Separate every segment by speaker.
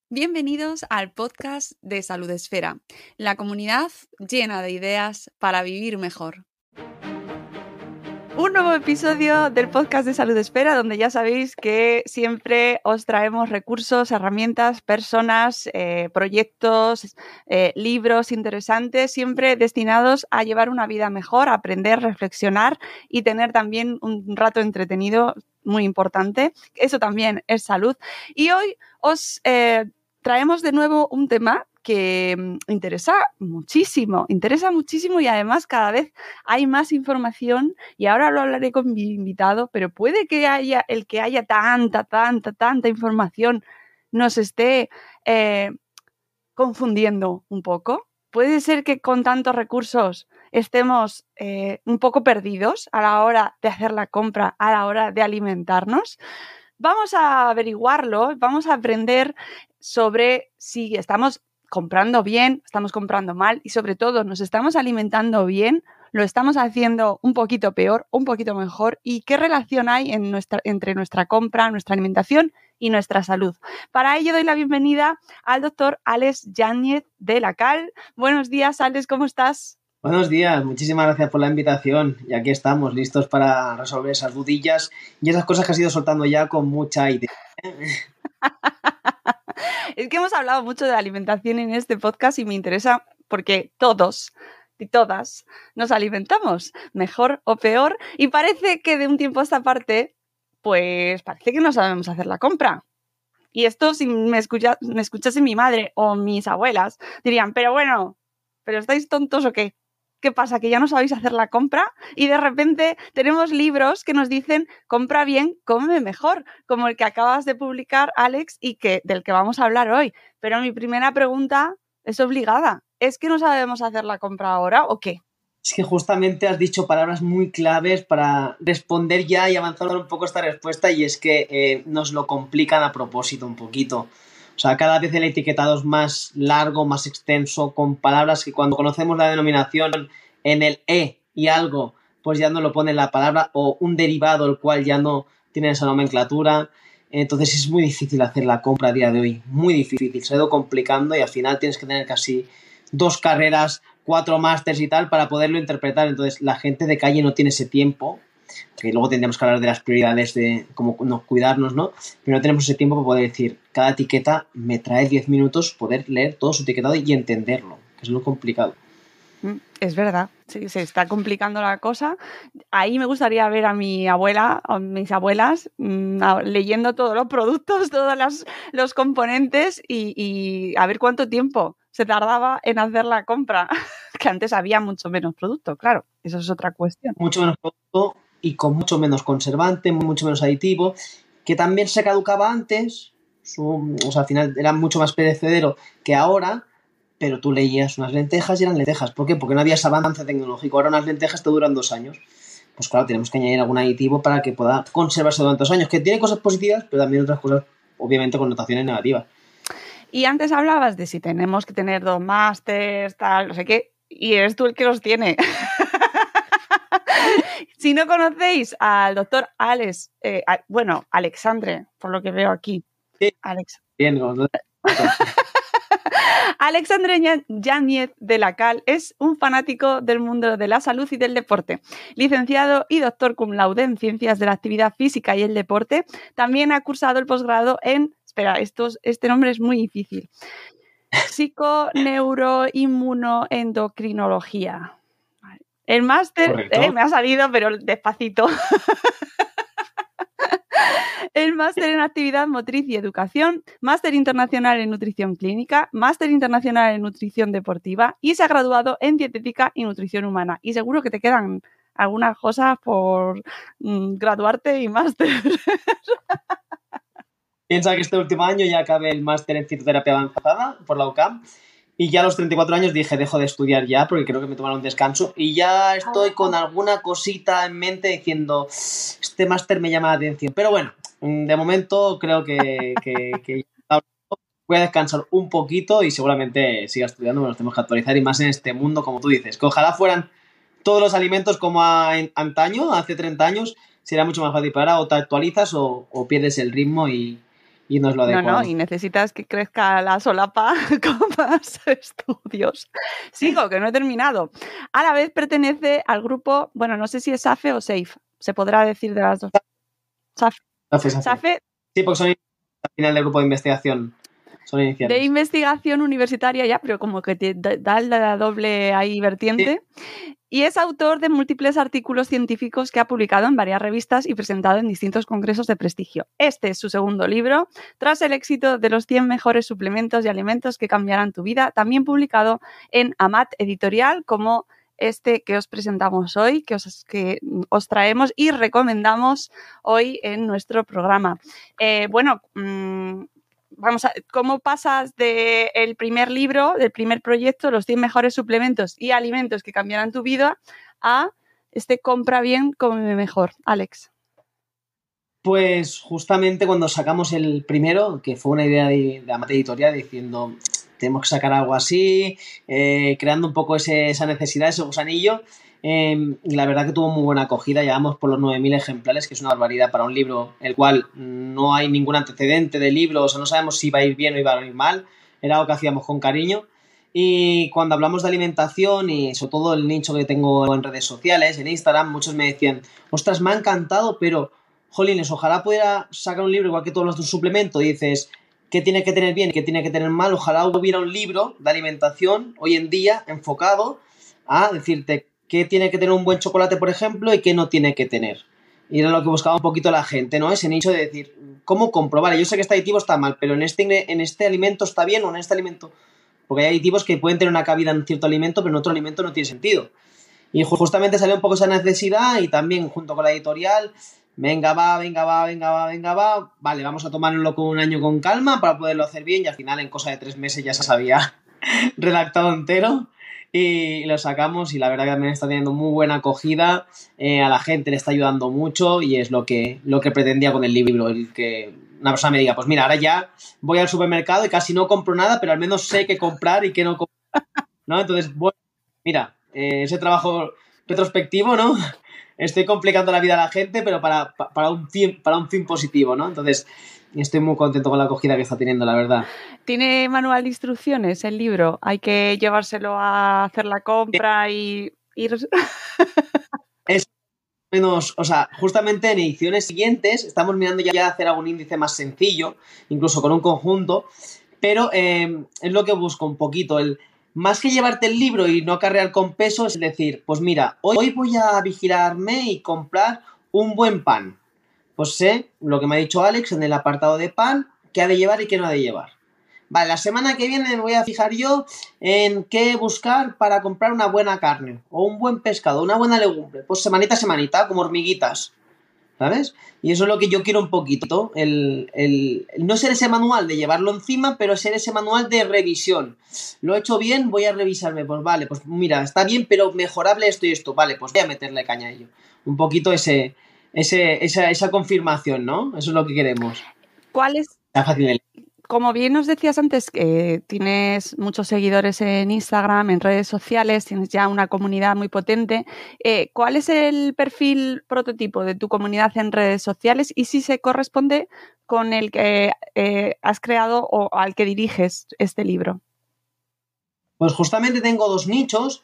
Speaker 1: Bienvenidos al podcast de Salud Esfera, la comunidad llena de ideas para vivir mejor. Un nuevo episodio del podcast de Salud Esfera, donde ya sabéis que siempre os traemos recursos, herramientas, personas, proyectos, libros interesantes, siempre destinados a llevar una vida mejor, a aprender, reflexionar y tener también un rato entretenido muy importante. Eso también es salud. Y hoy os traemos de nuevo un tema que interesa muchísimo y además cada vez hay más información y ahora lo hablaré con mi invitado, pero puede que haya tanta información nos esté confundiendo un poco. Puede ser que con tantos recursos estemos un poco perdidos a la hora de hacer la compra, a la hora de alimentarnos. Vamos a averiguarlo, vamos a aprender sobre si estamos comprando bien, estamos comprando mal y sobre todo nos estamos alimentando bien, lo estamos haciendo un poquito peor, un poquito mejor y qué relación hay entre nuestra compra, nuestra alimentación y nuestra salud. Para ello doy la bienvenida al doctor Alex Yáñez de la Cal. Buenos días, Alex, ¿cómo estás?
Speaker 2: Buenos días, muchísimas gracias por la invitación y aquí estamos listos para resolver esas dudillas y esas cosas que has ido soltando ya con mucha idea.
Speaker 1: Es que hemos hablado mucho de alimentación en este podcast y me interesa porque todos y todas nos alimentamos, mejor o peor, y parece que de un tiempo a esta parte, pues parece que no sabemos hacer la compra. Y esto, si me escuchase mi madre o mis abuelas, dirían, pero ¿estáis tontos o qué? ¿Qué pasa? ¿Que ya no sabéis hacer la compra? Y de repente tenemos libros que nos dicen compra bien, come mejor, como el que acabas de publicar, Alex, y del que vamos a hablar hoy. Pero mi primera pregunta es obligada. ¿Es que no sabemos hacer la compra ahora o qué?
Speaker 2: Es que justamente has dicho palabras muy claves para responder ya y avanzar un poco esta respuesta y es que nos lo complican a propósito un poquito. O sea, cada vez el etiquetado es más largo, más extenso, con palabras que cuando conocemos la denominación en el y algo, pues ya no lo pone la palabra o un derivado el cual ya no tiene esa nomenclatura. Entonces es muy difícil hacer la compra a día de hoy, muy difícil, se ha ido complicando y al final tienes que tener casi 2 carreras, 4 másters y tal para poderlo interpretar. Entonces la gente de calle no tiene ese tiempo, que luego tendríamos que hablar de las prioridades de cómo cuidarnos, ¿no? Pero no tenemos ese tiempo para poder decir, cada etiqueta me trae 10 minutos poder leer todo su etiquetado y entenderlo, que es lo complicado.
Speaker 1: Es verdad, sí, se está complicando la cosa. Ahí me gustaría ver a mi abuela, a mis abuelas, leyendo todos los productos, todos los componentes y a ver cuánto tiempo se tardaba en hacer la compra, que antes había mucho menos producto, claro, eso es otra cuestión.
Speaker 2: Mucho menos producto y con mucho menos conservante, mucho menos aditivo, que también se caducaba antes, o sea, al final era mucho más perecedero que ahora, pero tú leías unas lentejas y eran lentejas. ¿Por qué? Porque no había ese avance tecnológico. Ahora unas lentejas te duran 2 años. Pues claro, tenemos que añadir algún aditivo para que pueda conservarse durante 2 años, que tiene cosas positivas, pero también otras cosas, obviamente, con connotaciones negativas.
Speaker 1: Y antes hablabas de si tenemos que tener 2 másters, tal, no sé qué, y eres tú el que los tiene. Si no conocéis al doctor Alex, Alexandre, por lo que veo aquí.
Speaker 2: Sí.
Speaker 1: Alex.
Speaker 2: Bien, ¿no?
Speaker 1: Alexandre Yáñez de la Cal es un fanático del mundo de la salud y del deporte. Licenciado y doctor cum laude en Ciencias de la Actividad Física y el Deporte. También ha cursado el posgrado en... este nombre es muy difícil. Psiconeuroinmunoendocrinología. El máster, me ha salido, pero despacito. El máster en Actividad Motriz y Educación, máster internacional en Nutrición Clínica, máster internacional en Nutrición Deportiva y se ha graduado en Dietética y Nutrición Humana. Y seguro que te quedan algunas cosas por graduarte y máster.
Speaker 2: Piensa que este último año ya acabé el máster en Fitoterapia Avanzada por la UCAM y ya a los 34 años dije, dejo de estudiar ya porque creo que me tomaré un descanso y ya estoy con alguna cosita en mente diciendo, este máster me llama la atención. Pero bueno, de momento creo que voy a descansar un poquito y seguramente siga estudiando, nos tenemos que actualizar y más en este mundo, como tú dices, que ojalá fueran todos los alimentos como antaño, hace 30 años, sería mucho más fácil, pero ahora o te actualizas o pierdes el ritmo y y no es lo adecuado.
Speaker 1: No, y necesitas que crezca la solapa con más estudios. Sigo, que no he terminado. A la vez pertenece al grupo, bueno, no sé si es SAFE o SAFE, se podrá decir de las dos. SAFE.
Speaker 2: Sí, porque son al final del grupo de investigación. Son iniciales.
Speaker 1: De investigación universitaria ya, pero como que te da la doble ahí vertiente. Sí. Y es autor de múltiples artículos científicos que ha publicado en varias revistas y presentado en distintos congresos de prestigio. Este es su segundo libro, tras el éxito de los 100 mejores suplementos y alimentos que cambiarán tu vida, también publicado en Amat Editorial, como este que os presentamos hoy, que os traemos y recomendamos hoy en nuestro programa. Vamos a, ¿cómo pasas del primer libro, del primer proyecto, los 100 mejores suplementos y alimentos que cambiarán tu vida, a compra bien, come mejor? Alex.
Speaker 2: Pues justamente cuando sacamos el primero, que fue una idea de Amat Editorial, diciendo tenemos que sacar algo así, creando un poco esa necesidad, ese gusanillo. La verdad que tuvo muy buena acogida, llevamos por los 9.000 ejemplares, que es una barbaridad para un libro el cual no hay ningún antecedente de libro, o sea, no sabemos si va a ir bien o iba a ir mal, era algo que hacíamos con cariño. Y cuando hablamos de alimentación y sobre todo el nicho que tengo en redes sociales, en Instagram, muchos me decían, ostras, me ha encantado, pero jolines, ojalá pudiera sacar un libro igual que todos los de suplemento, y dices, ¿qué tiene que tener bien y qué tiene que tener mal? Ojalá hubiera un libro de alimentación hoy en día enfocado a decirte qué tiene que tener un buen chocolate, por ejemplo, y qué no tiene que tener. Y era lo que buscaba un poquito la gente, ¿no? Ese nicho de decir, ¿cómo comprobar? Yo sé que este aditivo está mal, pero en este alimento está bien o en este alimento... Porque hay aditivos que pueden tener una cabida en cierto alimento, pero en otro alimento no tiene sentido. Y justamente salió un poco esa necesidad y también junto con la editorial, venga va, vale, vamos a tomárnoslo con un año con calma para poderlo hacer bien, y al final en cosa de 3 meses ya se había redactado entero. Y lo sacamos y la verdad que también está teniendo muy buena acogida, a la gente le está ayudando mucho y es lo que pretendía con el libro, el que una persona me diga, pues mira, ahora ya voy al supermercado y casi no compro nada, pero al menos sé qué comprar y qué no comprar, ¿no? Entonces, bueno, mira, ese trabajo retrospectivo, ¿no? Estoy complicando la vida a la gente, pero para un fin positivo, ¿no? Entonces, estoy muy contento con la acogida que está teniendo, la verdad.
Speaker 1: ¿Tiene manual de instrucciones el libro? ¿Hay que llevárselo a hacer la compra y ir...?
Speaker 2: Es menos, o sea, justamente en ediciones siguientes estamos mirando ya hacer algún índice más sencillo, incluso con un conjunto, pero es lo que busco un poquito, más que llevarte el libro y no acarrear con peso, es decir, pues mira, hoy voy a vigilarme y comprar un buen pan. Pues sé lo que me ha dicho Alex en el apartado de pan, qué ha de llevar y qué no ha de llevar. Vale, la semana que viene me voy a fijar yo en qué buscar para comprar una buena carne, o un buen pescado, una buena legumbre. Pues semanita a semanita, como hormiguitas, ¿sabes? Y eso es lo que yo quiero un poquito, el no ser ese manual de llevarlo encima, pero ser ese manual de revisión. ¿Lo he hecho bien? Voy a revisarme. Pues vale, pues mira, está bien, pero mejorable esto y esto. Vale, pues voy a meterle caña a ello. Un poquito esa confirmación, ¿no? Eso es lo que queremos.
Speaker 1: ¿Cuál es?
Speaker 2: Está fácil de leer.
Speaker 1: Como bien nos decías antes, que tienes muchos seguidores en Instagram, en redes sociales, tienes ya una comunidad muy potente. ¿Cuál es el perfil prototipo de tu comunidad en redes sociales y si se corresponde con el que has creado o al que diriges este libro?
Speaker 2: Pues justamente tengo 2 nichos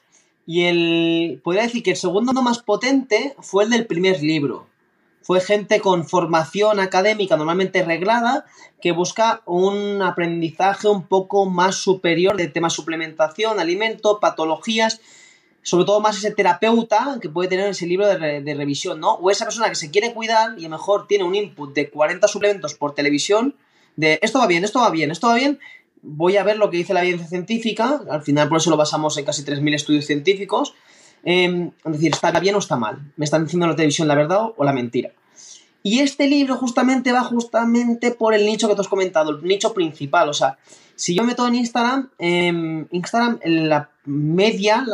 Speaker 2: y podría decir que el segundo más potente fue el del primer libro. Fue gente con formación académica normalmente reglada que busca un aprendizaje un poco más superior de temas suplementación, alimento, patologías, sobre todo más ese terapeuta que puede tener ese libro de revisión, ¿no? O esa persona que se quiere cuidar y a lo mejor tiene un input de 40 suplementos por televisión, de esto va bien, esto va bien, esto va bien, voy a ver lo que dice la evidencia científica, al final por eso lo basamos en casi 3.000 estudios científicos. Es decir, ¿está bien o está mal? ¿Me están diciendo en la televisión la verdad o la mentira? Y este libro justamente va por el nicho que tú has comentado, el nicho principal. O sea, si yo me meto en Instagram, la media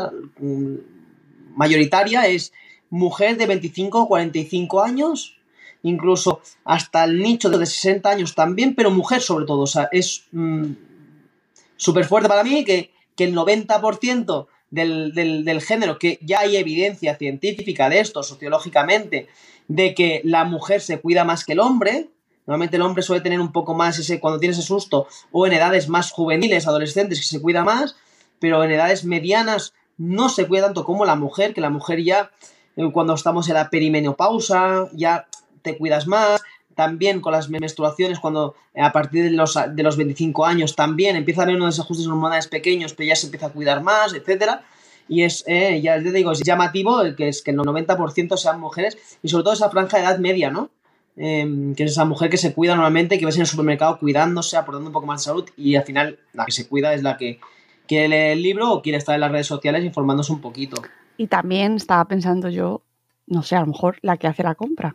Speaker 2: mayoritaria es mujer de 25 o 45 años, incluso hasta el nicho de 60 años también, pero mujer sobre todo. O sea, es súper fuerte para mí que el 90% del género, que ya hay evidencia científica de esto, sociológicamente, de que la mujer se cuida más que el hombre, Normalmente el hombre suele tener un poco más cuando tiene ese susto, o en edades más juveniles, adolescentes, que se cuida más, pero en edades medianas no se cuida tanto como la mujer, que la mujer ya, cuando estamos en la perimenopausa, ya te cuidas más. También con las menstruaciones, cuando a partir de los 25 años también empieza a haber unos desajustes hormonales pequeños, pero ya se empieza a cuidar más, etcétera. Y ya te digo, es llamativo que el 90% sean mujeres, y sobre todo esa franja de edad media, ¿no? Que es esa mujer que se cuida normalmente, que ves en el supermercado cuidándose, aportando un poco más de salud, y al final la que se cuida es la que quiere leer el libro o quiere estar en las redes sociales informándose un poquito.
Speaker 1: Y también estaba pensando yo, no sé, a lo mejor la que hace la compra.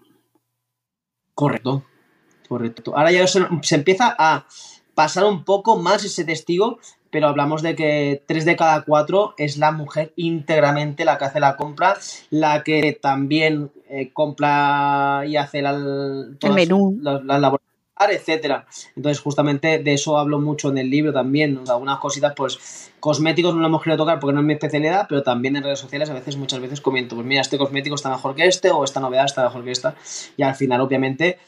Speaker 2: Correcto. Ahora ya se empieza a pasar un poco más ese testigo, pero hablamos de que 3 de cada 4 es la mujer íntegramente la que hace la compra, la que también compra y hace
Speaker 1: el menú,
Speaker 2: las labores, etcétera. Entonces justamente de eso hablo mucho en el libro también, algunas cositas, pues cosméticos no lo hemos querido tocar porque no es mi especialidad, pero también en redes sociales muchas veces comento, pues mira, este cosmético está mejor que este, o esta novedad está mejor que esta, y al final obviamente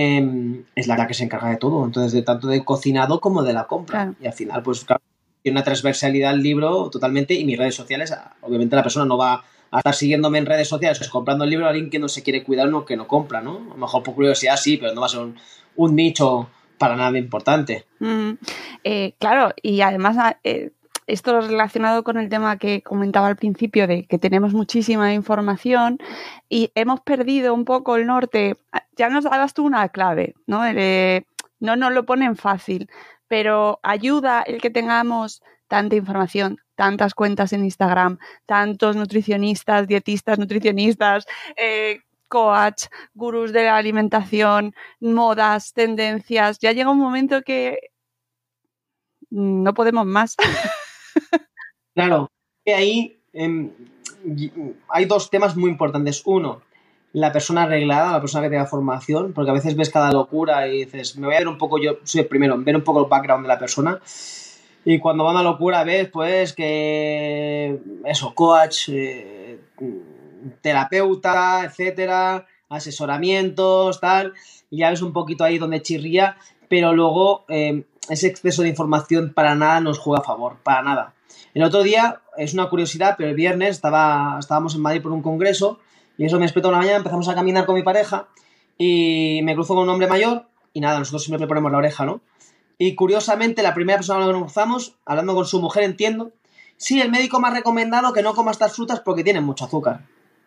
Speaker 2: es la que se encarga de todo, entonces tanto del cocinado como de la compra, claro. Y al final pues claro, tiene una transversalidad el libro totalmente, y mis redes sociales, obviamente la persona no va a estar siguiéndome en redes sociales, pues comprando el libro a alguien que no se quiere cuidar o que no compra, ¿no? A lo mejor por curiosidad sí, pero no va a ser un nicho para nada importante.
Speaker 1: Claro, y además esto relacionado con el tema que comentaba al principio de que tenemos muchísima información y hemos perdido un poco el norte. Ya nos dabas tú una clave, ¿no? No nos lo ponen fácil, pero ayuda el que tengamos tanta información, tantas cuentas en Instagram, tantos nutricionistas, dietistas, nutricionistas, coach, gurús de la alimentación, modas, tendencias. Ya llega un momento que no podemos más.
Speaker 2: Claro, que ahí hay dos temas muy importantes. Uno, la persona arreglada, la persona que tenga formación, porque a veces ves cada locura y dices, me voy a ver un poco, yo soy el primero, ver un poco el background de la persona. Y cuando va a una locura ves, pues, que eso, coach, terapeuta, etcétera, asesoramientos, tal, y ya ves un poquito ahí donde chirría, pero luego ese exceso de información para nada nos juega a favor, para nada. El otro día, es una curiosidad, pero el viernes estábamos en Madrid por un congreso, y eso me despertó una mañana, empezamos a caminar con mi pareja, y me cruzo con un hombre mayor, y nada, nosotros siempre le ponemos la oreja, ¿no? Y curiosamente, la primera persona con la que nos cruzamos, hablando con su mujer, entiendo, sí, el médico me ha recomendado que no coma estas frutas porque tienen mucho azúcar.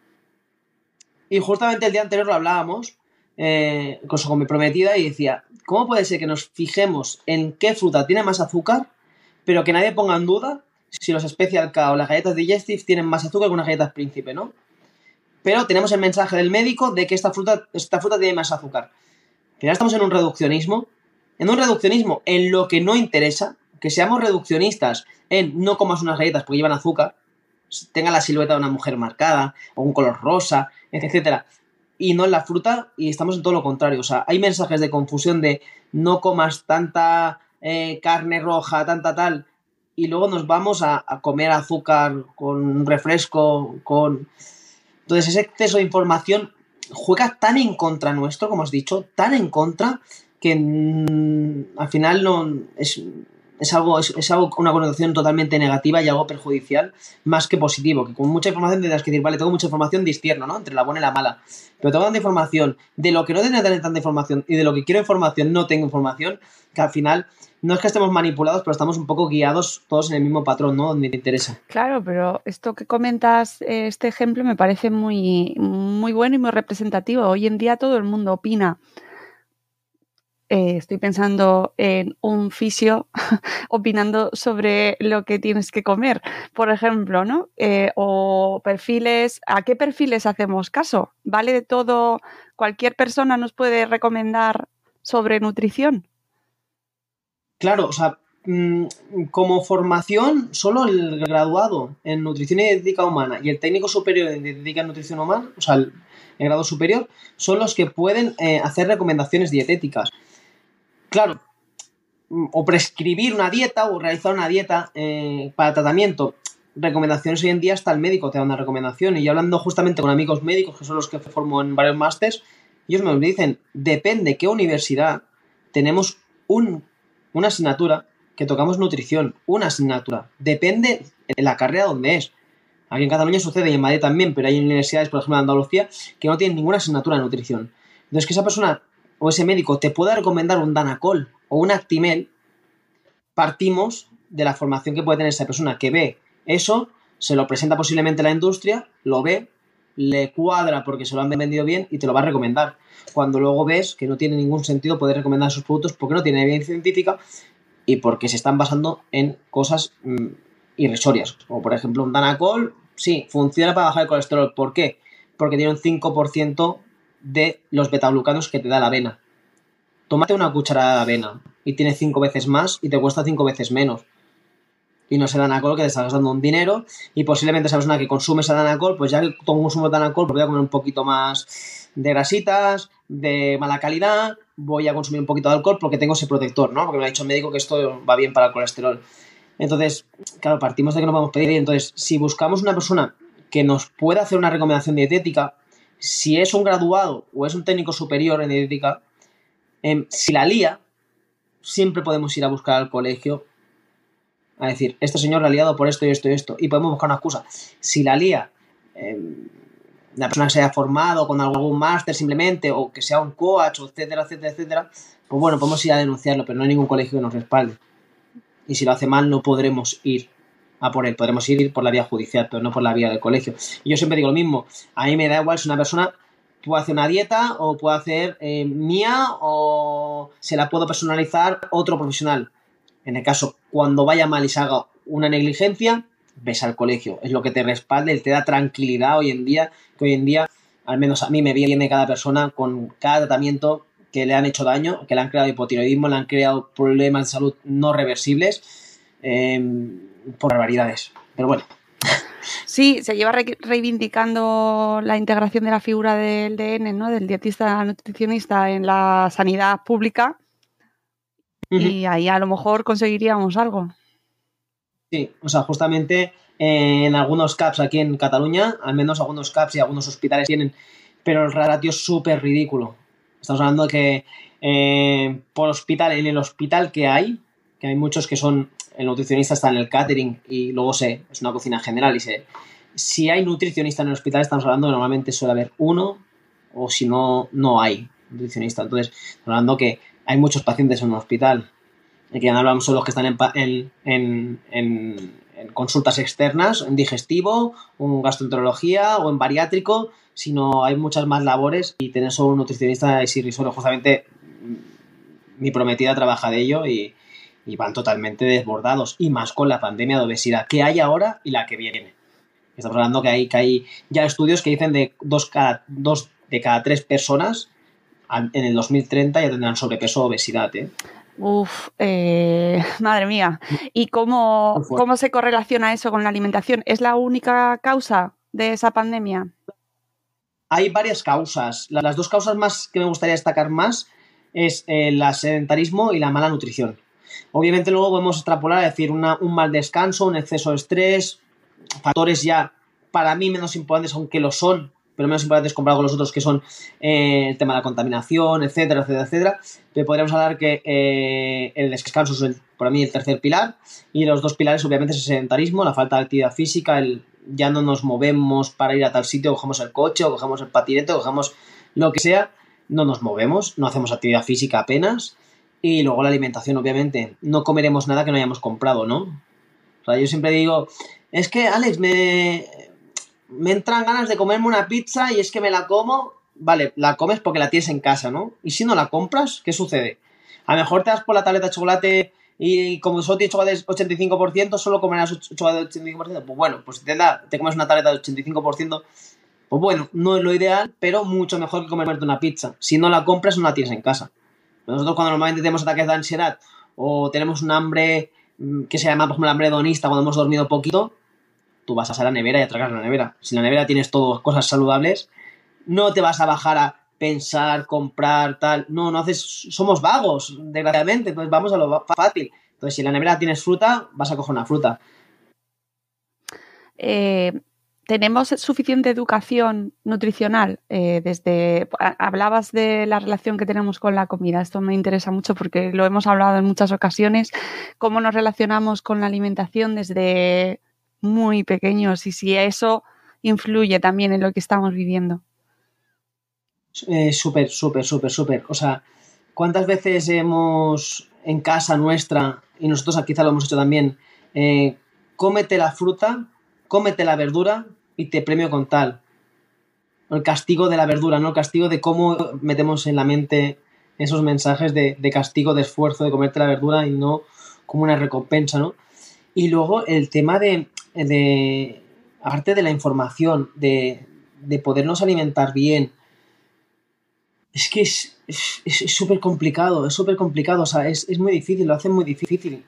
Speaker 2: Y justamente el día anterior lo hablábamos con mi prometida, y decía, ¿cómo puede ser que nos fijemos en qué fruta tiene más azúcar, pero que nadie ponga en duda si los Special K o las galletas Digestive tienen más azúcar que unas galletas Príncipe, ¿no? Pero tenemos el mensaje del médico de que esta fruta tiene más azúcar. Pero ya estamos en un reduccionismo en lo que no interesa, que seamos reduccionistas en no comas unas galletas porque llevan azúcar, tenga la silueta de una mujer marcada, o un color rosa, etcétera, y no en la fruta, y estamos en todo lo contrario. O sea, hay mensajes de confusión de no comas tanta carne roja, tanta tal, y luego nos vamos a comer azúcar con un refresco, Entonces ese exceso de información juega tan en contra nuestro, como has dicho, tan en contra, que al final no es algo, una connotación totalmente negativa y algo perjudicial más que positivo, que con mucha información tendrás que decir, vale, tengo mucha información, discierno, ¿no? Entre la buena y la mala, pero tengo tanta información, de lo que no tengo tanta información y de lo que quiero información no tengo información, que al final no es que estemos manipulados, pero estamos un poco guiados todos en el mismo patrón, ¿no? Donde te interesa.
Speaker 1: Claro, pero esto que comentas, este ejemplo me parece muy, muy bueno y muy representativo. Hoy en día todo el mundo opina. Estoy pensando en un fisio opinando sobre lo que tienes que comer, por ejemplo, ¿no? O perfiles, ¿a qué perfiles hacemos caso? ¿Vale de todo? ¿Cualquier persona nos puede recomendar sobre nutrición?
Speaker 2: Claro, o sea, como formación, solo el graduado en nutrición y dietética humana y el técnico superior en dietética y nutrición humana, o sea, el grado superior, son los que pueden hacer recomendaciones dietéticas. Claro, o prescribir una dieta o realizar una dieta para tratamiento. Recomendaciones hoy en día hasta el médico te da una recomendación. Y yo hablando justamente con amigos médicos, que son los que formo en varios másters, Ellos me dicen, depende qué universidad, tenemos una asignatura que tocamos nutrición, una asignatura. Depende de la carrera donde es. Aquí en Cataluña sucede y en Madrid también, pero hay universidades, por ejemplo, en Andalucía, que no tienen ninguna asignatura de nutrición. Entonces, que esa persona o ese médico te pueda recomendar un Danacol o un Actimel, partimos de la formación que puede tener esa persona que ve eso, se lo presenta posiblemente a la industria, lo ve, le cuadra porque se lo han vendido bien y te lo va a recomendar. Cuando luego ves que no tiene ningún sentido poder recomendar esos productos porque no tiene evidencia científica y porque se están basando en cosas irrisorias. Como por ejemplo un Danacol, sí, funciona para bajar el colesterol. ¿Por qué? Porque tiene un 5% de los betaglucanos que te da la avena. Tómate una cucharada de avena y tiene 5 veces más y te cuesta 5 veces menos. Y no se Danacol que te estás gastando un dinero y posiblemente esa persona que consume ese Danacol, pues ya que consumo Danacol, pues voy a comer un poquito más de grasitas, de mala calidad, voy a consumir un poquito de alcohol porque tengo ese protector, ¿no? Porque me ha dicho el médico que esto va bien para el colesterol. Entonces, claro, partimos de que no podemos pedir. Entonces, si buscamos una persona que nos pueda hacer una recomendación dietética, si es un graduado o es un técnico superior en dietética, si la lía, siempre podemos ir a buscar al colegio a decir, este señor la ha liado por esto y esto y esto, y podemos buscar una excusa. Si la lía la persona que se haya formado con algún máster simplemente, o que sea un coach, etcétera, etcétera, etcétera, pues bueno, podemos ir a denunciarlo, pero no hay ningún colegio que nos respalde. Y si lo hace mal, no podremos ir a por él. Podremos ir por la vía judicial, pero no por la vía del colegio. Y yo siempre digo lo mismo. A mí me da igual si una persona puede hacer una dieta o puede hacer mía o se la puedo personalizar otro profesional. En el caso, cuando vaya mal y se haga una negligencia, ves al colegio. Es lo que te respalda, te da tranquilidad hoy en día, que hoy en día, al menos a mí me viene cada persona con cada tratamiento que le han hecho daño, que le han creado hipotiroidismo, le han creado problemas de salud no reversibles por barbaridades. Pero bueno.
Speaker 1: Sí, se lleva reivindicando la integración de la figura del DN, ¿no? Del dietista nutricionista en la sanidad pública. Y ahí a lo mejor conseguiríamos algo.
Speaker 2: Sí, o sea, justamente en algunos CAPs aquí en Cataluña, al menos algunos CAPs y algunos hospitales tienen, pero el ratio es súper ridículo. Estamos hablando de que por hospital, en el hospital que hay muchos que son, el nutricionista está en el catering y luego es una cocina general y si hay nutricionista en el hospital, estamos hablando que normalmente suele haber uno o si no, no hay nutricionista. Entonces, estamos hablando que hay muchos pacientes en un hospital. Y que ya no hablamos solo los que están en consultas externas, en digestivo, en gastroenterología o en bariátrico, sino hay muchas más labores y tener solo un nutricionista es irrisorio. Justamente mi prometida trabaja de ello y van totalmente desbordados. Y más con la pandemia de obesidad que hay ahora y la que viene. Estamos hablando que hay ya estudios que dicen de dos de cada 3 personas en el 2030 ya tendrán sobrepeso o obesidad, ¿eh?
Speaker 1: Madre mía. ¿Y cómo se correlaciona eso con la alimentación? ¿Es la única causa de esa pandemia?
Speaker 2: Hay varias causas. Las 2 causas más que me gustaría destacar más es el sedentarismo y la mala nutrición. Obviamente luego podemos extrapolar, es decir, un mal descanso, un exceso de estrés, factores ya para mí menos importantes, aunque lo son, pero menos importantes comparado con los otros que son el tema de la contaminación, etcétera, etcétera, etcétera. Pero podríamos hablar que el descanso es para mí el tercer pilar y los 2 pilares obviamente es el sedentarismo, la falta de actividad física, ya no nos movemos para ir a tal sitio, cogemos el coche o cogemos el patinete o cogemos lo que sea, no nos movemos, no hacemos actividad física apenas y luego la alimentación obviamente, no comeremos nada que no hayamos comprado, ¿no? O sea, yo siempre digo, es que Alex, me entran ganas de comerme una pizza y es que me la como. Vale, la comes porque la tienes en casa, ¿no? Y si no la compras, ¿qué sucede? A lo mejor te das por la tableta de chocolate y como solo tiene chocolate de 85%, solo comerás chocolate de 85%. Pues bueno, pues si te comes una tableta de 85%, pues bueno, no es lo ideal, pero mucho mejor que comerte una pizza. Si no la compras, no la tienes en casa. Nosotros cuando normalmente tenemos ataques de ansiedad o tenemos un hambre que se llama, por ejemplo, hambre hedonista cuando hemos dormido poquito, tú vas a la nevera y a tragar la nevera. Si en la nevera tienes todo cosas saludables, no te vas a bajar a pensar, comprar, tal. No haces. Somos vagos, desgraciadamente. Entonces vamos a lo fácil. Entonces, si en la nevera tienes fruta, vas a coger una fruta.
Speaker 1: ¿tenemos suficiente educación nutricional? Hablabas de la relación que tenemos con la comida. Esto me interesa mucho porque lo hemos hablado en muchas ocasiones. ¿Cómo nos relacionamos con la alimentación desde muy pequeños y si eso influye también en lo que estamos viviendo?
Speaker 2: Súper, súper, súper, súper. O sea, ¿cuántas veces hemos en casa nuestra, y nosotros quizá lo hemos hecho también, cómete la fruta, cómete la verdura y te premio con tal? El castigo de la verdura, ¿no? El castigo de cómo metemos en la mente esos mensajes de castigo, de esfuerzo, de comerte la verdura y no como una recompensa, ¿no? Y luego el tema de aparte de la información, de podernos alimentar bien, es que es súper complicado, es súper complicado, o sea, es muy difícil, lo hacen muy difícil.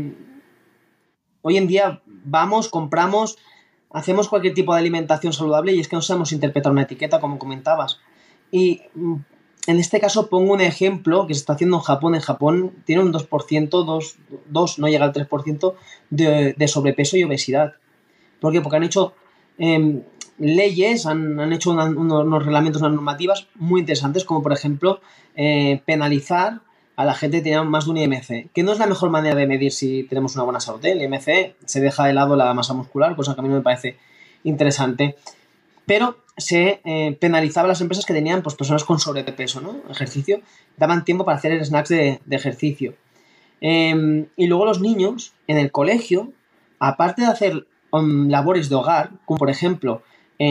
Speaker 2: Hoy en día vamos, compramos, hacemos cualquier tipo de alimentación saludable y es que no sabemos interpretar una etiqueta, como comentabas. Y en este caso pongo un ejemplo que se está haciendo en Japón. En Japón tiene un 2%, 2 no llega al 3% de sobrepeso y obesidad. ¿Por qué? Porque han hecho leyes, han hecho unos reglamentos, unas normativas muy interesantes, como por ejemplo penalizar a la gente que tiene más de un IMC, que no es la mejor manera de medir si tenemos una buena salud. El IMC se deja de lado la masa muscular, cosa que a mí no me parece interesante, pero se penalizaba a las empresas que tenían pues, personas con sobrepeso, ¿no? Ejercicio, daban tiempo para hacer snacks de ejercicio. Y luego los niños en el colegio, aparte de hacer labores de hogar, como por ejemplo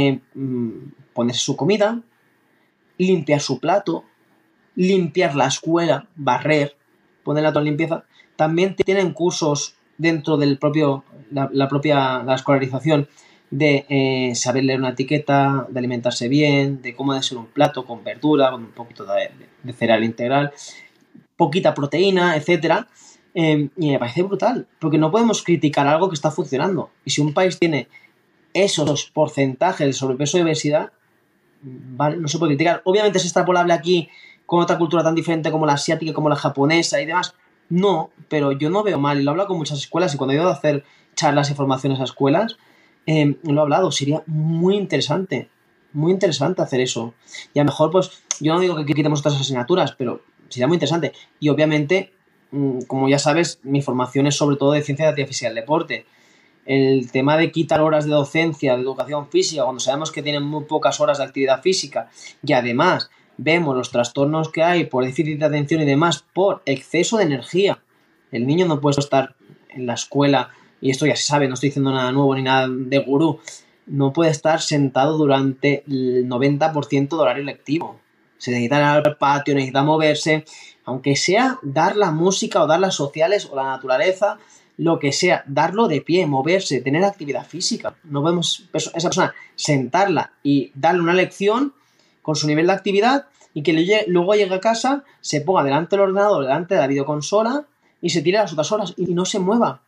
Speaker 2: ponerse su comida, limpiar su plato, limpiar la escuela, barrer, ponerla toda limpieza, también tienen cursos dentro del propio, la escolarización de saber leer una etiqueta, de alimentarse bien, de cómo debe ser un plato con verdura, con un poquito de cereal integral, poquita proteína, etcétera. Y me parece brutal, porque no podemos criticar algo que está funcionando. Y si un país tiene esos porcentajes de sobrepeso y obesidad, vale, no se puede criticar. Obviamente es extrapolable aquí con otra cultura tan diferente como la asiática, como la japonesa y demás. No, pero yo no veo mal. Y lo he hablado con muchas escuelas y cuando he ido a hacer charlas y formaciones a escuelas, lo he hablado. Sería muy interesante hacer eso. Y a lo mejor, pues, yo no digo que quitemos otras asignaturas, pero sería muy interesante. Y obviamente, como ya sabes, mi formación es sobre todo de ciencia de actividad física y el deporte. El tema de quitar horas de docencia, de educación física, cuando sabemos que tienen muy pocas horas de actividad física y además vemos los trastornos que hay por déficit de atención y demás por exceso de energía. El niño no puede estar en la escuela, y esto ya se sabe, no estoy diciendo nada nuevo ni nada de gurú, no puede estar sentado durante el 90% de horario lectivo. Se necesita ir al patio, necesita moverse, aunque sea dar la música o dar las sociales o la naturaleza, lo que sea, darlo de pie, moverse, tener actividad física. No podemos esa persona sentarla y darle una lección con su nivel de actividad y que luego llegue a casa, se ponga delante del ordenador, delante de la videoconsola y se tire las otras horas y no se mueva.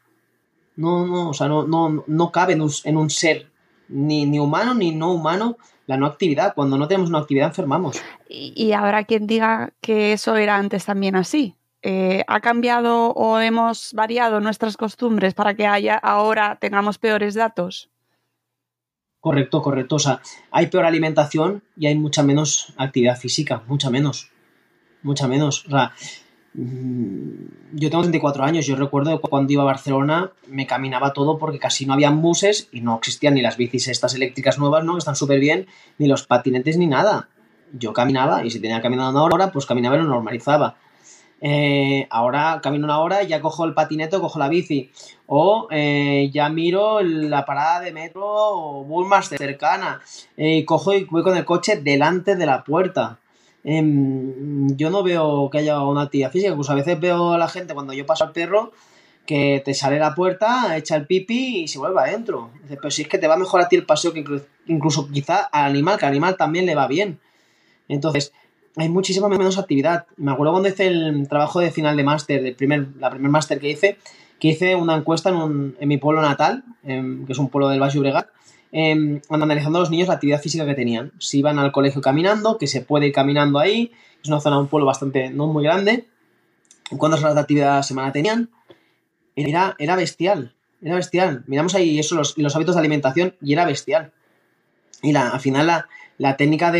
Speaker 2: O sea, no cabe en un ser ni humano ni no humano la no actividad. Cuando no tenemos una actividad enfermamos.
Speaker 1: Y habrá quien diga que eso era antes también así. ¿Ha cambiado o hemos variado nuestras costumbres para que ahora tengamos peores datos?
Speaker 2: Correcto. O sea, hay peor alimentación y hay mucha menos actividad física, mucha menos. O sea, yo tengo 34 años, yo recuerdo cuando iba a Barcelona me caminaba todo porque casi no habían buses y no existían ni las bicis estas eléctricas nuevas, ¿no? Que están súper bien, ni los patinetes ni nada. Yo caminaba y si tenía que caminar una hora, pues caminaba y lo normalizaba. Ahora camino una hora y ya cojo el patinete o cojo la bici. O ya miro la parada de metro o bus más cercana. Cojo y voy con el coche delante de la puerta. Yo no veo que haya una actividad física. Pues a veces veo a la gente cuando yo paso al perro que te sale la puerta, echa el pipi y se vuelve adentro. Pero si es que te va mejor a ti el paseo que incluso quizá al animal, que al animal también le va bien. Entonces, hay muchísima menos actividad. Me acuerdo cuando hice el trabajo de final de máster, la primer máster que hice una encuesta en mi pueblo natal, que es un pueblo del Baix Llobregat, analizando a los niños la actividad física que tenían. Si iban al colegio caminando, que se puede ir caminando ahí, es una zona, un pueblo bastante, no muy grande, cuántas horas de actividad a la semana tenían. Era bestial. Miramos ahí eso, los hábitos de alimentación y era bestial. Y al final la técnica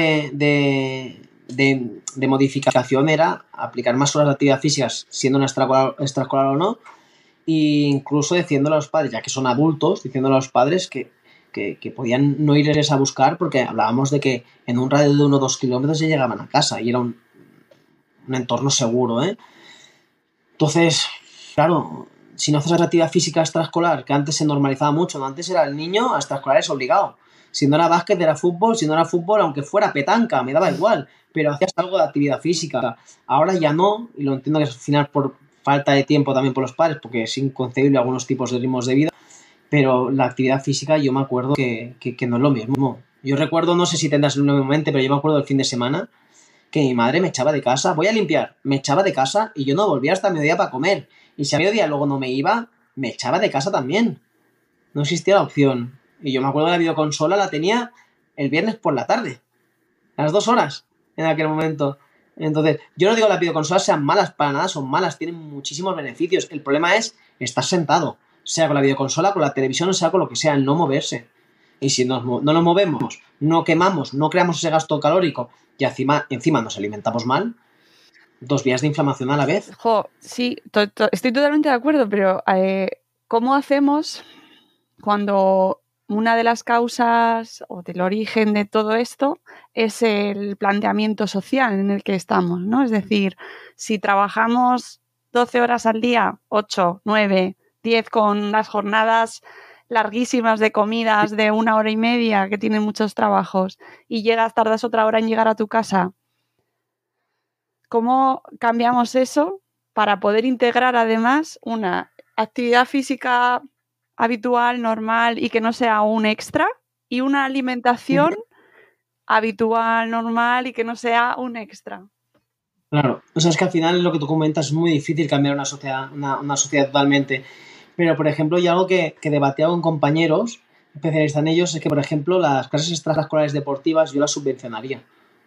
Speaker 2: de modificación era aplicar más horas de actividad física, siendo una extraescolar o no, e incluso diciéndole a los padres, ya que son adultos, diciéndole a los padres que podían no irles a buscar porque hablábamos de que en un radio de 1 o 2 kilómetros ya llegaban a casa y era un entorno seguro, ¿eh? Entonces, claro, si no haces actividad física extraescolar, que antes se normalizaba mucho, ¿no? Antes era el niño a extraescolar es obligado. Si no era básquet, era fútbol, si no era fútbol, aunque fuera petanca, me daba igual, pero hacías algo de actividad física. Ahora ya no, y lo entiendo que es al final por falta de tiempo también por los padres, porque es inconcebible algunos tipos de ritmos de vida, pero la actividad física yo me acuerdo que no es lo mismo. Yo recuerdo, no sé si tendrás el mismo momento, pero yo me acuerdo del fin de semana que mi madre me echaba de casa, voy a limpiar, me echaba de casa y yo no volvía hasta mediodía para comer. Y si a mediodía luego no me iba, me echaba de casa también. No existía la opción. Y yo me acuerdo que la videoconsola la tenía el viernes por la tarde. Las 2 horas en aquel momento. Entonces, yo no digo que las videoconsolas sean malas, para nada son malas, tienen muchísimos beneficios. El problema es estar sentado, sea con la videoconsola, con la televisión, o sea con lo que sea, el no moverse. Y si no nos movemos, no quemamos, no creamos ese gasto calórico y encima nos alimentamos mal, 2 vías de inflamación a la vez.
Speaker 1: Sí, estoy totalmente de acuerdo, pero ¿cómo hacemos cuando una de las causas o del origen de todo esto es el planteamiento social en el que estamos, ¿no? Es decir, si trabajamos 12 horas al día, 8, 9, 10 con las jornadas larguísimas de comidas de 1 hora y media que tienen muchos trabajos y tardas otra hora en llegar a tu casa, ¿cómo cambiamos eso para poder integrar además una actividad física habitual, normal y que no sea un extra y una alimentación habitual, normal y que no sea un extra?
Speaker 2: Claro, o sea, es que al final lo que tú comentas es muy difícil cambiar una sociedad, una sociedad totalmente. Pero, por ejemplo, y algo que debatía con compañeros especialistas en ellos es que, por ejemplo, las clases extraescolares deportivas yo las subvencionaría.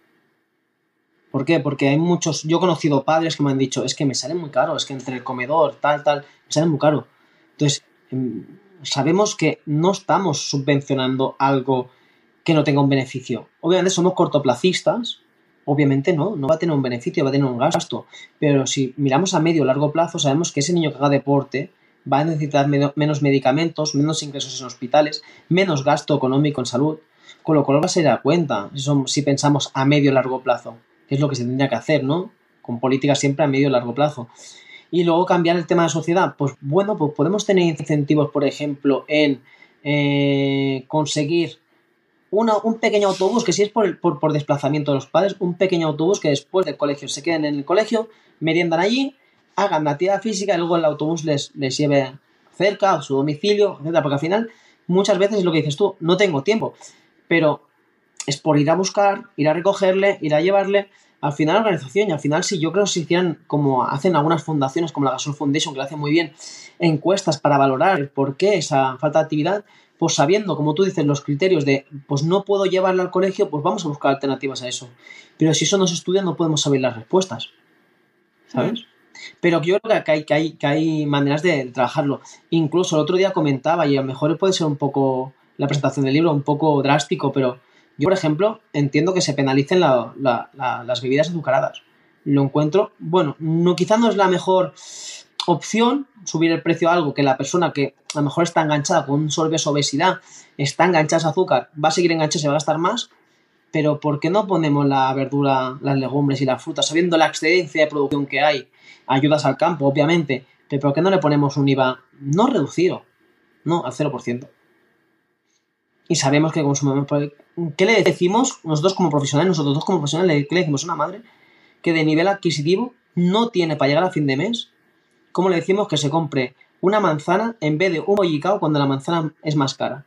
Speaker 2: ¿Por qué? Porque hay muchos, yo he conocido padres que me han dicho, es que me sale muy caro, es que entre el comedor, tal, me sale muy caro. Entonces, sabemos que no estamos subvencionando algo que no tenga un beneficio. Obviamente somos cortoplacistas, obviamente no va a tener un beneficio, va a tener un gasto, pero si miramos a medio o largo plazo, sabemos que ese niño que haga deporte va a necesitar menos medicamentos, menos ingresos en hospitales, menos gasto económico en salud, con lo cual va a ser a cuenta si pensamos a medio o largo plazo, que es lo que se tendría que hacer, ¿no? Con políticas siempre a medio o largo plazo. Y luego cambiar el tema de sociedad, pues bueno, pues podemos tener incentivos, por ejemplo, en conseguir un pequeño autobús, que si es por desplazamiento de los padres, un pequeño autobús que después del colegio se queden en el colegio, meriendan allí, hagan la actividad física y luego el autobús les lleve cerca a su domicilio, etcétera, porque al final muchas veces es lo que dices tú, no tengo tiempo, pero es por ir a buscar, ir a recogerle, ir a llevarle, al final la organización, y al final sí, yo creo que si hicieran como hacen algunas fundaciones como la Gasol Foundation, que lo hacen muy bien, encuestas para valorar por qué esa falta de actividad, pues sabiendo, como tú dices, los criterios de, pues no puedo llevarla al colegio, pues vamos a buscar alternativas a eso. Pero si eso no se estudia, no podemos saber las respuestas, ¿sabes? Pero yo creo que hay maneras de trabajarlo. Incluso el otro día comentaba, y a lo mejor puede ser un poco la presentación del libro, un poco drástico, pero yo, por ejemplo, entiendo que se penalicen las bebidas azucaradas. Lo encuentro, bueno, quizá no es la mejor opción subir el precio a algo que la persona que a lo mejor está enganchada con un sobrepeso obesidad, está enganchada a ese azúcar, va a seguir enganchada, se va a gastar más, pero ¿por qué no ponemos la verdura, las legumbres y las frutas, sabiendo la excedencia de producción que hay? Ayudas al campo, obviamente, pero ¿por qué no le ponemos un IVA no reducido? No, al 0%. Y sabemos que consumimos. ¿Qué le decimos nosotros como profesionales, nosotros dos como profesionales, qué le decimos a una madre que de nivel adquisitivo no tiene para llegar a fin de mes? ¿Cómo le decimos que se compre una manzana en vez de un bollicao cuando la manzana es más cara?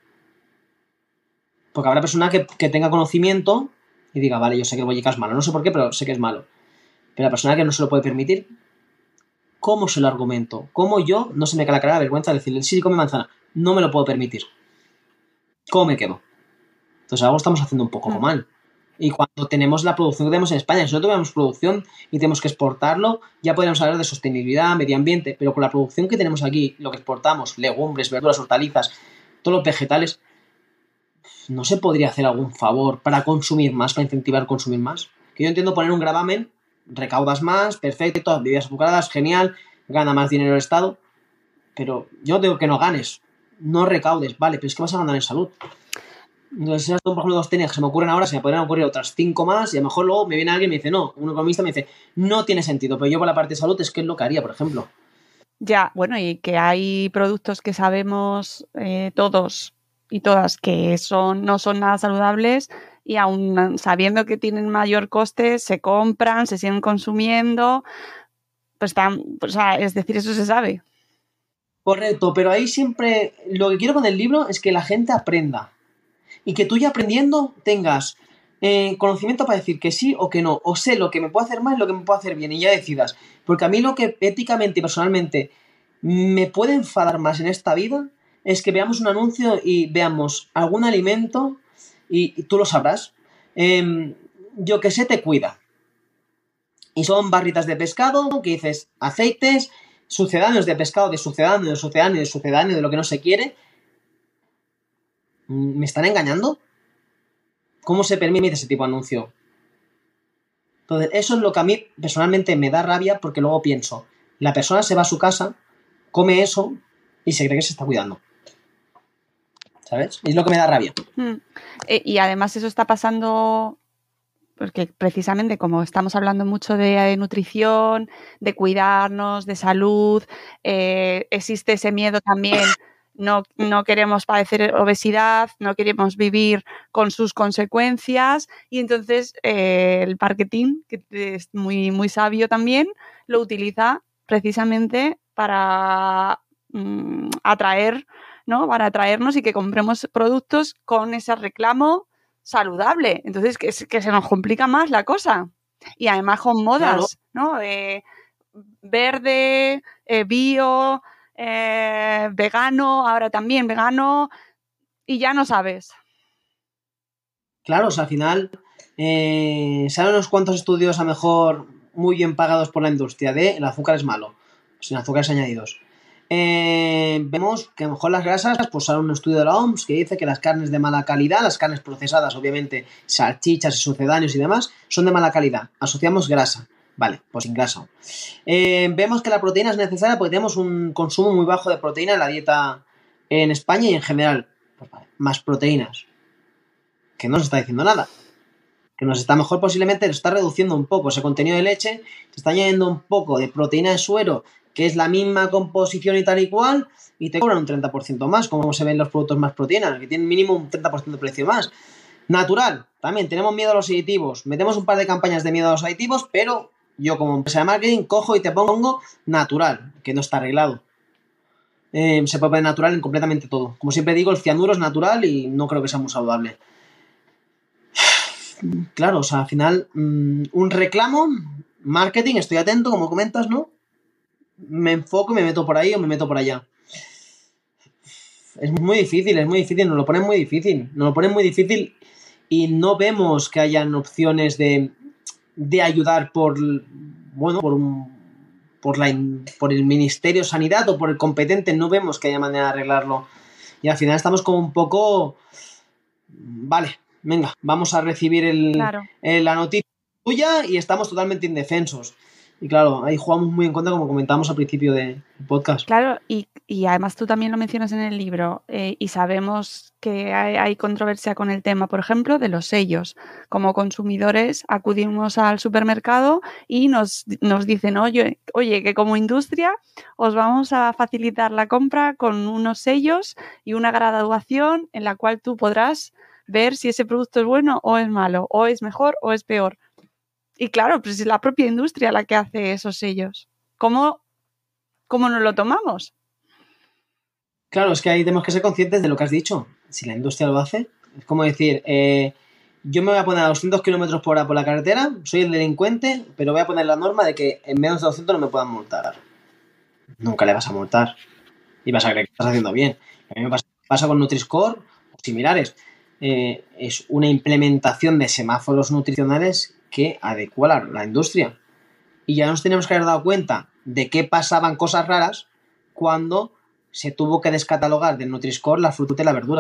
Speaker 2: Porque habrá personas que tenga conocimiento y diga, vale, yo sé que el bollicao es malo, no sé por qué, pero sé que es malo. Pero la persona que no se lo puede permitir, ¿cómo se lo argumento? ¿Cómo yo no se me cae la cara de vergüenza de decirle, sí, come manzana? No me lo puedo permitir. ¿Cómo me quedo? Entonces algo estamos haciendo un poco mal. Y cuando tenemos la producción que tenemos en España, si no tuviéramos producción y tenemos que exportarlo, ya podríamos hablar de sostenibilidad, medio ambiente, pero con la producción que tenemos aquí, lo que exportamos, legumbres, verduras, hortalizas, todos los vegetales, ¿no se podría hacer algún favor para consumir más, para incentivar a consumir más? Que yo entiendo poner un gravamen, recaudas más, perfecto, bebidas azucaradas, genial, gana más dinero el Estado, pero yo digo que no ganes, no recaudes, vale, pero es que vas a ganar en salud. Entonces, esas son, por ejemplo, dos técnicas que se me ocurren ahora, se me podrían ocurrir otras 5 más, y a lo mejor luego me viene alguien y me dice, no, un economista me dice, no tiene sentido, pero yo por la parte de salud es que es lo que haría, por ejemplo.
Speaker 1: Ya, bueno, y que hay productos que sabemos todos y todas que no son nada saludables y aún sabiendo que tienen mayor coste, se compran, se siguen consumiendo, pues o sea, es decir, eso se sabe.
Speaker 2: Correcto, pero ahí siempre, lo que quiero con el libro es que la gente aprenda. Y que tú ya aprendiendo tengas conocimiento para decir que sí o que no, o sé lo que me puede hacer mal y lo que me puede hacer bien, y ya decidas. Porque a mí lo que éticamente y personalmente me puede enfadar más en esta vida es que veamos un anuncio y veamos algún alimento, y tú lo sabrás, yo que sé, te cuida. Y son barritas de pescado que dices aceites, sucedáneos de pescado, de sucedáneo, de sucedáneo, de sucedáneo, de lo que no se quiere. ¿Me están engañando? ¿Cómo se permite ese tipo de anuncio? Entonces, eso es lo que a mí personalmente me da rabia, porque luego pienso, la persona se va a su casa, come eso y se cree que se está cuidando. ¿Sabes? Es lo que me da rabia.
Speaker 1: Y además eso está pasando porque precisamente como estamos hablando mucho de nutrición, de cuidarnos, de salud, existe ese miedo también. No queremos padecer obesidad, no queremos vivir con sus consecuencias, y entonces el marketing, que es muy, muy sabio también, lo utiliza precisamente para atraer, ¿no? Para atraernos y que compremos productos con ese reclamo saludable. Entonces, que se nos complica más la cosa. Y además con modas, claro, ¿no? Verde, bio, vegano, ahora también vegano, y ya no sabes.
Speaker 2: Claro, o sea, al final salen unos cuantos estudios a lo mejor muy bien pagados por la industria de el azúcar es malo, sin azúcares añadidos. Vemos que a lo mejor las grasas, pues sale un estudio de la OMS que dice que las carnes de mala calidad, las carnes procesadas, obviamente, salchichas y sucedáneos y demás, son de mala calidad. Asociamos grasa. Vale, pues sin grasa. Vemos que la proteína es necesaria porque tenemos un consumo muy bajo de proteína en la dieta en España y en general. Pues vale, más proteínas. Que no nos está diciendo nada. Que nos está mejor posiblemente, está reduciendo un poco ese contenido de leche, se está añadiendo un poco de proteína de suero, que es la misma composición y tal y cual, y te cobran un 30% más, como se ven los productos más proteínas, que tienen mínimo un 30% de precio más. Natural, también tenemos miedo a los aditivos, metemos un par de campañas de miedo a los aditivos, pero yo como empresa de marketing cojo y te pongo natural, que no está arreglado. Se puede poner natural en completamente todo. Como siempre digo, el cianuro es natural y no creo que sea muy saludable. Claro, o sea, al final, un reclamo, marketing, estoy atento, como comentas, ¿no? Me enfoco y me meto por ahí o me meto por allá. Es muy difícil, nos lo ponen muy difícil y no vemos que hayan opciones de ayudar por el Ministerio de Sanidad o por el competente, no vemos que haya manera de arreglarlo. Y al final estamos como un poco, vale, venga, vamos a recibir la noticia tuya y estamos totalmente indefensos. Y claro, ahí jugamos muy en contra, como comentábamos al principio del podcast.
Speaker 1: Claro, y además tú también lo mencionas en el libro, y sabemos que hay controversia con el tema, por ejemplo, de los sellos. Como consumidores acudimos al supermercado y nos dicen, oye, que como industria os vamos a facilitar la compra con unos sellos y una graduación en la cual tú podrás ver si ese producto es bueno o es malo, o es mejor o es peor. Y claro, pues es la propia industria la que hace esos sellos. ¿Cómo nos lo tomamos?
Speaker 2: Claro, es que ahí tenemos que ser conscientes de lo que has dicho. Si la industria lo hace, es como decir, yo me voy a poner a 200 km por hora por la carretera, soy el delincuente, pero voy a poner la norma de que en menos de 200 no me puedan multar. Nunca le vas a multar. Y vas a creer que estás haciendo bien. A mí me pasa con Nutri-Score o similares. Es una implementación de semáforos nutricionales que adecua la industria. Y ya nos tenemos que haber dado cuenta de que pasaban cosas raras cuando se tuvo que descatalogar del Nutri-Score la fruta y la verdura.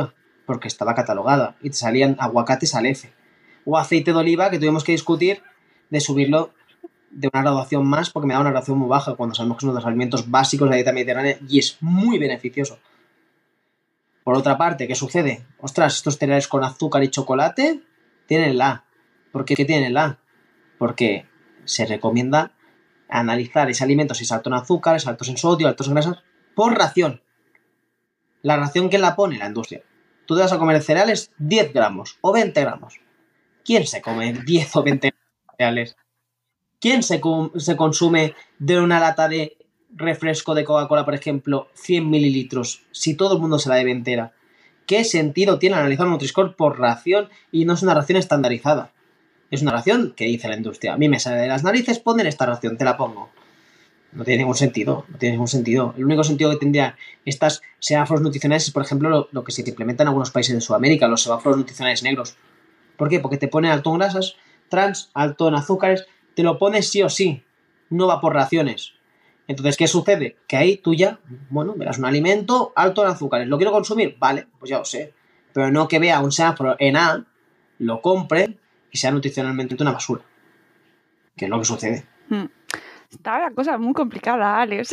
Speaker 2: porque estaba catalogada y te salían aguacates al F. O aceite de oliva que tuvimos que discutir de subirlo de una graduación más porque me da una graduación muy baja cuando sabemos que es uno de los alimentos básicos de la dieta mediterránea y es muy beneficioso. Por otra parte, ¿qué sucede? Ostras, estos cereales con azúcar y chocolate tienen la A. ¿Por qué tienen la A? Porque se recomienda analizar ese alimento si es alto en azúcar, es alto en sodio, alto en grasas, por ración. La ración, ¿quién la pone? La industria. Tú te vas a comer cereales 10 gramos o 20 gramos. ¿Quién se come 10 o 20 cereales? ¿Quién se consume de una lata de refresco de Coca-Cola, por ejemplo, 100 mililitros, si todo el mundo se la bebe entera? ¿Qué sentido tiene analizar un Nutri-Score por ración y no es una ración estandarizada? Es una ración que dice la industria. A mí me sale de las narices, ponen esta ración, te la pongo. No tiene ningún sentido, no tiene ningún sentido. El único sentido que tendrían estas semáforos nutricionales es, por ejemplo, lo que se implementa en algunos países de Sudamérica, los semáforos nutricionales negros. ¿Por qué? Porque te pone alto en grasas, trans, alto en azúcares, te lo pones sí o sí, no va por raciones. Entonces, ¿qué sucede? Que ahí tú ya, bueno, verás un alimento alto en azúcares, ¿lo quiero consumir? Vale, pues ya lo sé. Pero no que vea un semáforo en A, lo compre y sea nutricionalmente una basura. Que es lo que sucede.
Speaker 1: Está la cosa muy complicada, Alex.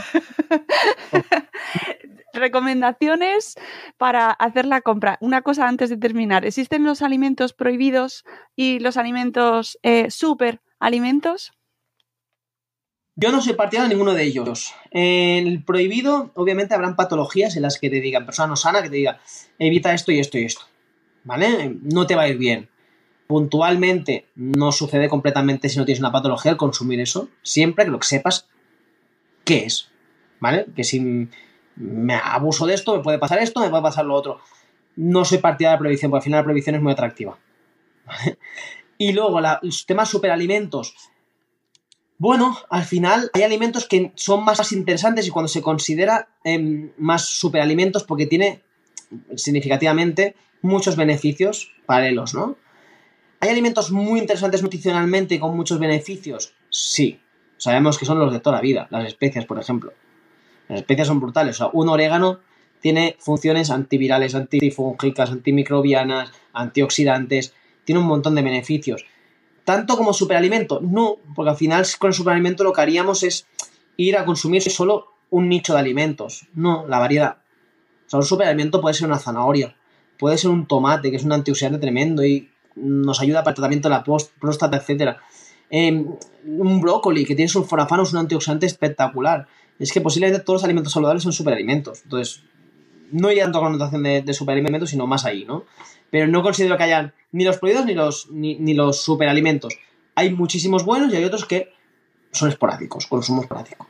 Speaker 1: Recomendaciones para hacer la compra. Una cosa antes de terminar. ¿Existen los alimentos prohibidos y los alimentos súper alimentos?
Speaker 2: Yo no soy partidario de ninguno de ellos. En el prohibido, obviamente, habrán patologías en las que te digan, persona no sana, que te diga, evita esto y esto y esto. ¿Vale? No te va a ir bien. Puntualmente no sucede completamente si no tienes una patología el consumir eso, siempre que lo que sepas qué es, ¿vale? Que si me abuso de esto, me puede pasar esto, me puede pasar lo otro. No soy partidario de la prohibición, porque al final la prohibición es muy atractiva, ¿vale? Y luego los temas superalimentos. Bueno, al final hay alimentos que son más interesantes y cuando se considera más superalimentos porque tiene significativamente muchos beneficios paralelos, ¿no? ¿Hay alimentos muy interesantes nutricionalmente y con muchos beneficios? Sí. Sabemos que son los de toda la vida. Las especias, por ejemplo. Las especias son brutales. O sea, un orégano tiene funciones antivirales, antifúngicas, antimicrobianas, antioxidantes. Tiene un montón de beneficios. ¿Tanto como superalimento? No, porque al final con el superalimento lo que haríamos es ir a consumir solo un nicho de alimentos. No, la variedad. O sea, un superalimento puede ser una zanahoria, puede ser un tomate, que es un antioxidante tremendo y nos ayuda para el tratamiento de la próstata, etc. Un brócoli que tiene sulforafano es un antioxidante espectacular. Es que posiblemente todos los alimentos saludables son superalimentos. Entonces, no hay tanto connotación de superalimentos, sino más ahí, ¿no? Pero no considero que hayan ni los prohibidos ni los superalimentos. Hay muchísimos buenos y hay otros que son esporádicos, consumo esporádico.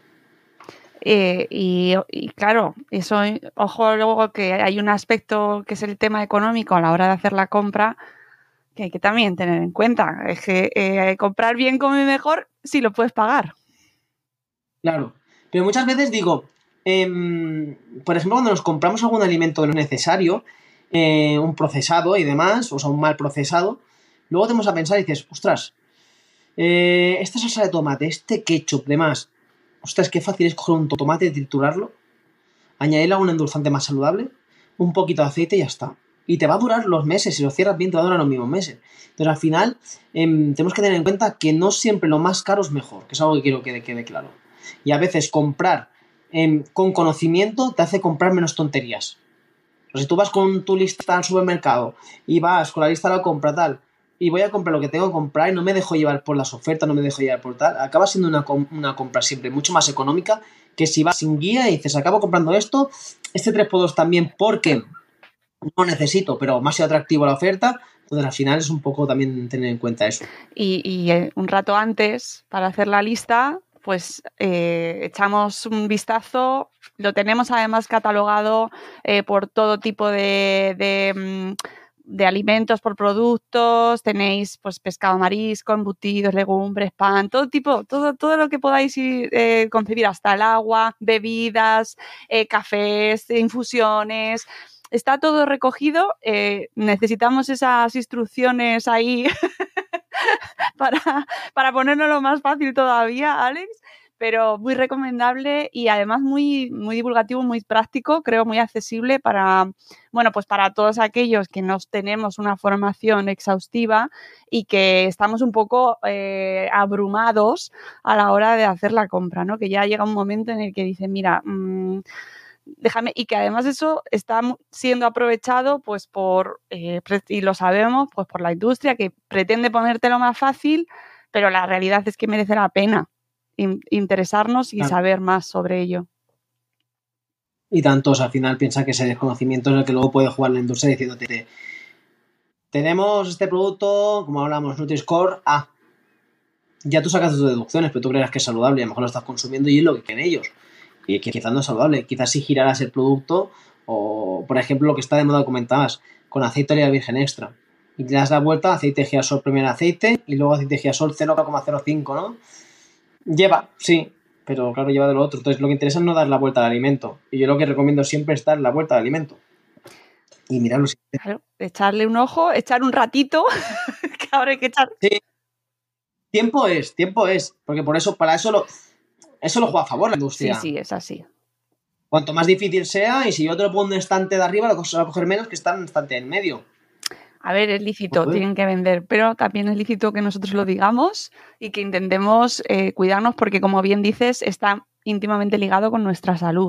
Speaker 1: Y claro, eso, ojo luego que hay un aspecto que es el tema económico a la hora de hacer la compra que hay que también tener en cuenta. Es que comprar bien come mejor si lo puedes pagar.
Speaker 2: Claro, pero muchas veces digo, por ejemplo, cuando nos compramos algún alimento que no es necesario, un procesado y demás, o sea, un mal procesado, luego te vamos a pensar y dices, ostras, esta salsa de tomate, este ketchup, demás, ostras, qué fácil es coger un tomate y triturarlo, añadirle a un endulzante más saludable, un poquito de aceite y ya está. Y te va a durar los meses, si lo cierras bien te va a durar los mismos meses. Entonces al final tenemos que tener en cuenta que no siempre lo más caro es mejor, que es algo que quiero que quede claro. Y a veces comprar con conocimiento te hace comprar menos tonterías. O sea, si tú vas con tu lista al supermercado y vas con la lista de la compra tal, y voy a comprar lo que tengo que comprar y no me dejo llevar por las ofertas, no me dejo llevar por tal, acaba siendo una compra siempre mucho más económica que si vas sin guía y dices, acabo comprando esto, este 3x2 también porque no necesito, pero más atractivo la oferta. Entonces al final es un poco también tener en cuenta eso.
Speaker 1: Y un rato antes, para hacer la lista, pues echamos un vistazo, lo tenemos además catalogado por todo tipo de alimentos, por productos, tenéis pues pescado, marisco, embutidos, legumbres, pan, todo tipo, todo lo que podáis concebir, hasta el agua, bebidas, cafés, infusiones. Está todo recogido, necesitamos esas instrucciones ahí para ponernos lo más fácil todavía, Alex, pero muy recomendable y además muy, muy divulgativo, muy práctico, creo muy accesible para, bueno, pues para todos aquellos que no tenemos una formación exhaustiva y que estamos un poco abrumados a la hora de hacer la compra, ¿no? Que ya llega un momento en el que dicen, mira, déjame, y que además eso está siendo aprovechado pues por, y lo sabemos, pues por la industria que pretende ponértelo más fácil, pero la realidad es que merece la pena interesarnos y saber más sobre ello.
Speaker 2: Y tantos al final piensan que ese desconocimiento es el que luego puede jugar la industria diciéndote, tenemos este producto, como hablamos, Nutri-Score A. Ya tú sacas tus deducciones, pero tú creas que es saludable y a lo mejor lo estás consumiendo y es lo que quieren ellos. Y que quizás no es saludable, quizás si giraras el producto o, por ejemplo, lo que está de moda, comentabas, con aceite de oliva virgen extra. Y te das la vuelta, aceite de girasol primero aceite y luego aceite de girasol 0,05, ¿no? Lleva, sí, pero claro, lleva de lo otro. Entonces lo que interesa es no dar la vuelta al alimento. Y yo lo que recomiendo siempre es dar la vuelta al alimento. Y mirarlo siempre.
Speaker 1: Claro, echarle un ojo, echar un ratito, que ahora hay que echar...
Speaker 2: Sí. Tiempo es, porque por eso, para eso lo juega a favor la industria.
Speaker 1: Sí, es así.
Speaker 2: Cuanto más difícil sea, y si yo te lo pongo en un estante de arriba, lo va a coger menos que estar en un estante en medio.
Speaker 1: A ver, es lícito, tienen que vender, pero también es lícito que nosotros lo digamos y que intentemos cuidarnos porque, como bien dices, está íntimamente ligado con nuestra salud.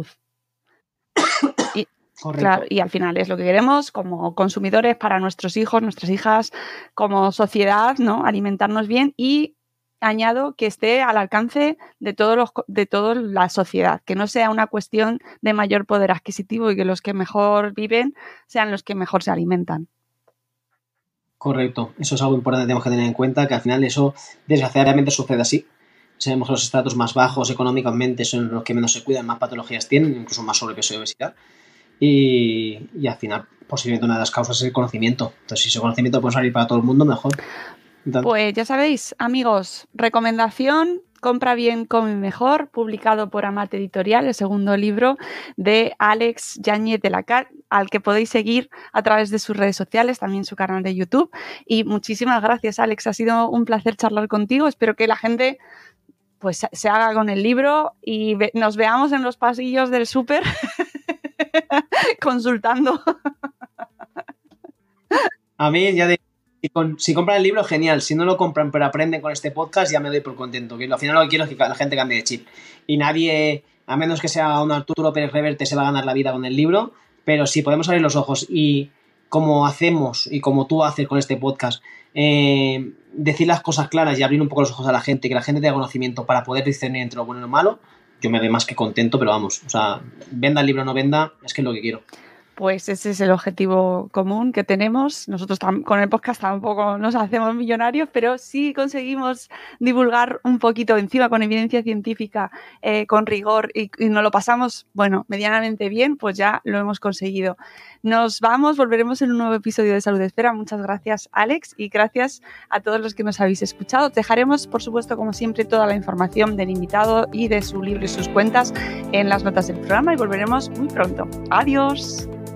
Speaker 1: Y, claro, y al final es lo que queremos como consumidores para nuestros hijos, nuestras hijas, como sociedad, ¿no? Alimentarnos bien y añado que esté al alcance de toda la sociedad, que no sea una cuestión de mayor poder adquisitivo y que los que mejor viven sean los que mejor se alimentan.
Speaker 2: Correcto, eso es algo importante que tenemos que tener en cuenta, que al final eso desgraciadamente sucede así. Sabemos que los estratos más bajos económicamente son los que menos se cuidan, más patologías tienen, incluso más sobrepeso y obesidad. Y al final, posiblemente una de las causas es el conocimiento. Entonces, si ese conocimiento puede salir para todo el mundo, mejor.
Speaker 1: Pues ya sabéis, amigos, recomendación, Compra bien, come mejor, publicado por Amate Editorial, el segundo libro de Alex Yáñez de la Cal, al que podéis seguir a través de sus redes sociales, también su canal de YouTube. Y muchísimas gracias, Alex, ha sido un placer charlar contigo. Espero que la gente pues se haga con el libro y nos veamos en los pasillos del súper consultando.
Speaker 2: A mí ya de... Si compran el libro, genial. Si no lo compran pero aprenden con este podcast, ya me doy por contento. Que al final lo que quiero es que la gente cambie de chip. Y nadie, a menos que sea un Arturo Pérez Reverte, se va a ganar la vida con el libro. Pero si podemos abrir los ojos y como hacemos y como tú haces con este podcast, decir las cosas claras y abrir un poco los ojos a la gente, que la gente tenga conocimiento para poder discernir entre lo bueno y lo malo, yo me doy más que contento, pero vamos, o sea, venda el libro o no venda, es que es lo que quiero.
Speaker 1: Pues ese es el objetivo común que tenemos. Nosotros con el podcast tampoco nos hacemos millonarios, pero sí conseguimos divulgar un poquito encima con evidencia científica, con rigor y nos lo pasamos, bueno, medianamente bien, pues ya lo hemos conseguido. Nos vamos, volveremos en un nuevo episodio de Salud Esfera. Muchas gracias, Alex, y gracias a todos los que nos habéis escuchado. Dejaremos, por supuesto, como siempre, toda la información del invitado y de su libro y sus cuentas en las notas del programa y volveremos muy pronto. ¡Adiós!